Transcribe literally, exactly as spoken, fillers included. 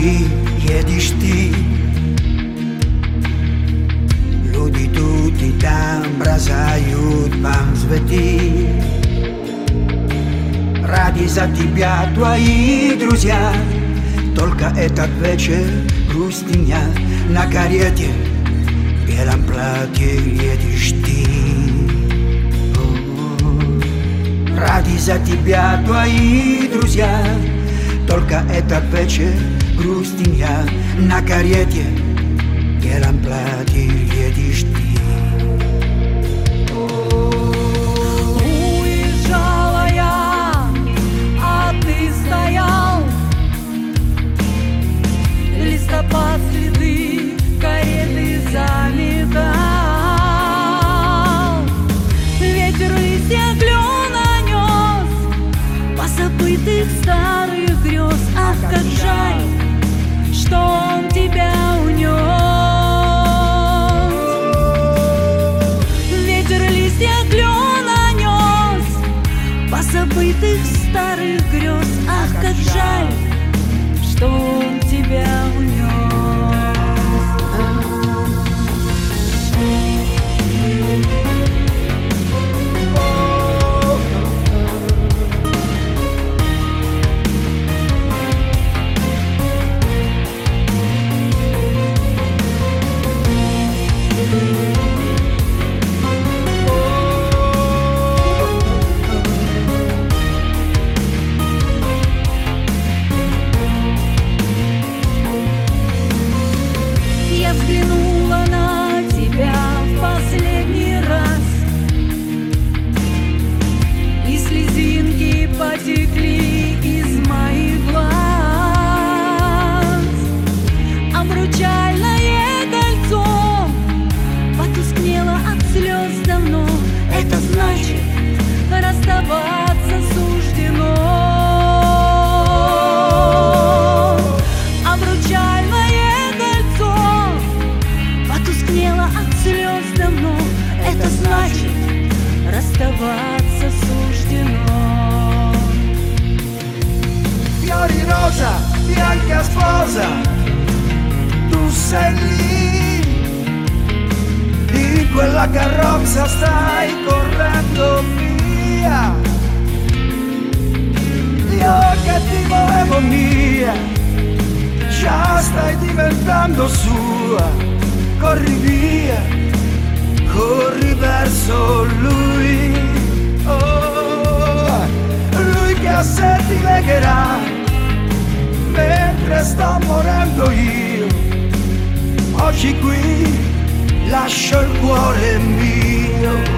едешь ты. Люди тут и там бросают вам цветы. Ради за тебя твои друзья. Только этот вечер грустня. На карете в белом платье едешь ты. Ради за тебя твои друзья. Только этот вечер грустня. На карете в белом платье едешь ты. Уезжала я, а ты стоял. Листопад следы кареты заметал. Ветер листья клена нес по забытых старых грез. Ах, как жаль, что он тебя унес. Ветер листья клена нес по забытых старых грез. Ах, как жаль, что он тебя унес. Я взглянула на тебя в последний раз, и слезинки потекли из моих глаз. Обручальное кольцо потускнело от слез давно. Это значит, расставаться суждено. Обручальное кольцо потускнело от слез давно. Это значит, расставаться суждено. Fiori rosa, bianca sposa, tu sei lì, in quella carrozza stai correndo via. Io che ti volevo mia, già stai diventando sua. Corri via, corri verso lui. Oh, lui che a sé ti legherà mentre sto morendo io. Oggi qui lascio il cuore mio.